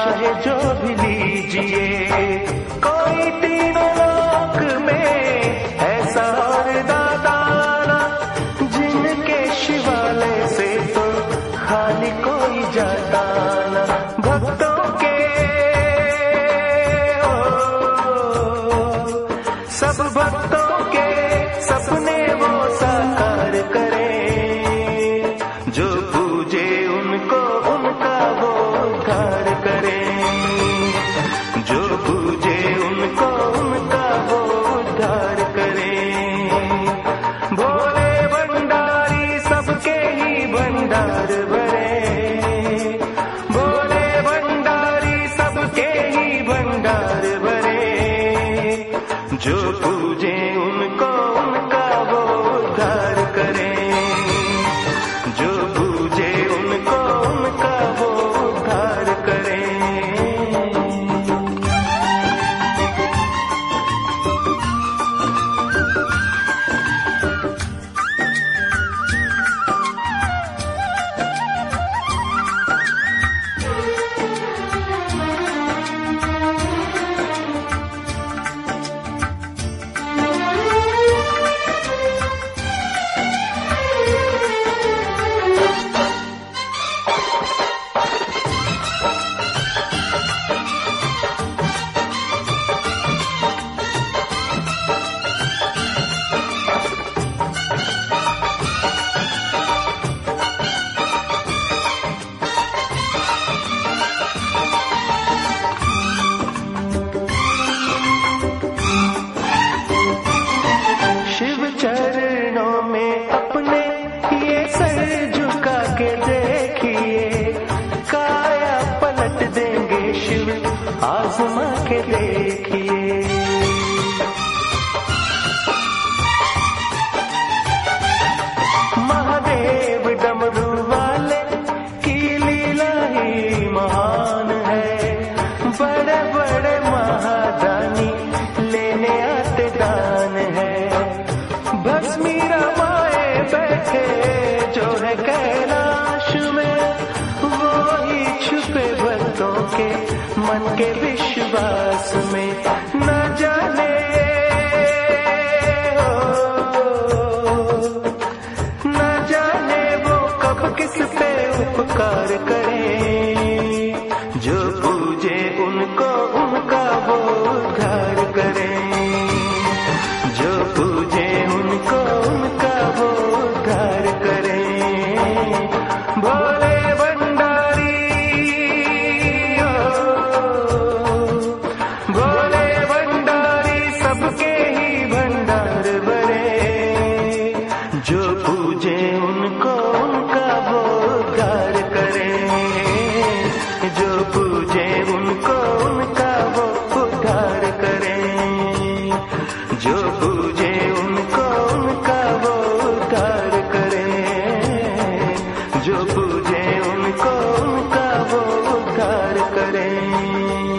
चाहे जो भी लीजिए, कोई तीनों लोक में ऐसा और दाता ना, जिनके शिवालय से तो खाली कोई जाता ना। भक्तों के सब भक्तों के सपने वो साकार करें, जो पूजे उनको उनका वो उद्धार करें, जो पूजे उनको उनका वो उद्धार करें। भोले भंडारी सबके ही भंडार भरे, भोले भंडारी सबके ही भंडार भरे, जो पूजे उनको उनका वो उद्धार करें, जो पूजे उनको उनका वो उद्धार करें। चरणों में अपने ये सर झुका के देखिए, काया पलट देंगे शिव आजमा के देखिए। महादेव डमरू वाले की लीला ही महान है, बड़े बड़े महादानी लेने आते दान है। भस्मीरा माए बैठे जो है कैलाश में, वो ही छुपे भक्तों के मन के विश्वास में। न जाने न जाने वो कब किस पे उपकार करें, जो पूजे उनको उनका वो उद्धार करें, जो पूजे उनको उनका वो उद्धार करें। भोले भंडारी भोले भंडारी सबके ही भंडार भरे, जो पूजे उनको उनका वो उद्धार करें, जो पूजे उनको उनका वो उद्धार करें, जो पूजे उनको उनका वो उद्धार करें, जो पूजे उनको उनका वो उद्धार करें।